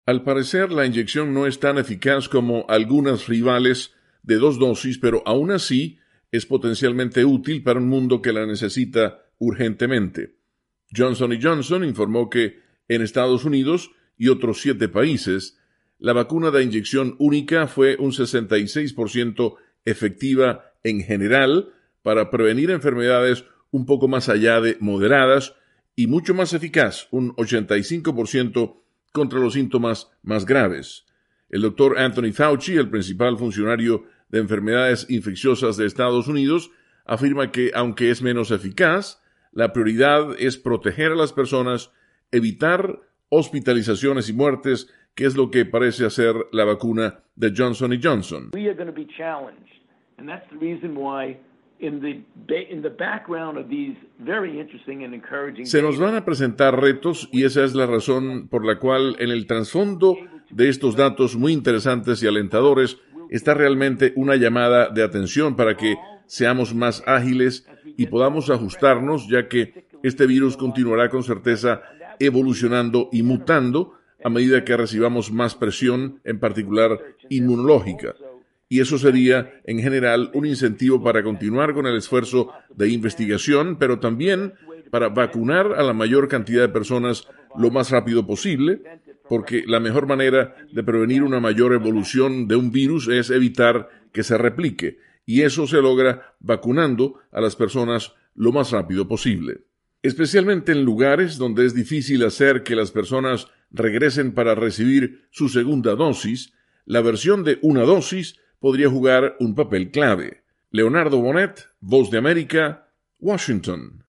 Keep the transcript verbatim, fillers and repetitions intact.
Al parecer, la inyección no es tan eficaz como algunas rivales de dos dosis, pero aún así es potencialmente útil para un mundo que la necesita urgentemente. Johnson y Johnson informó que en Estados Unidos y otros siete países, la vacuna de inyección única fue un sesenta y seis por ciento efectiva en general para prevenir enfermedades un poco más allá de moderadas y mucho más eficaz, un ochenta y cinco por ciento contra los síntomas más graves. El doctor Anthony Fauci, el principal funcionario de enfermedades infecciosas de Estados Unidos, afirma que, aunque es menos eficaz, la prioridad es proteger a las personas, evitar hospitalizaciones y muertes, que es lo que parece hacer la vacuna de Johnson y Johnson. We are going to be challenged, and that's the reason why in the in the background of these very interesting and encouraging Se nos van a presentar retos y esa es la razón por la cual en el trasfondo de estos datos muy interesantes y alentadores está realmente una llamada de atención para que seamos más ágiles y podamos ajustarnos, ya que este virus continuará con certeza evolucionando y mutando a medida que recibamos más presión, en particular inmunológica. Y eso sería, en general, un incentivo para continuar con el esfuerzo de investigación, pero también para vacunar a la mayor cantidad de personas lo más rápido posible, porque la mejor manera de prevenir una mayor evolución de un virus es evitar que se replique, y eso se logra vacunando a las personas lo más rápido posible. Especialmente en lugares donde es difícil hacer que las personas regresen para recibir su segunda dosis, la versión de una dosis podría jugar un papel clave. Leonardo Bonet, Voz de América, Washington.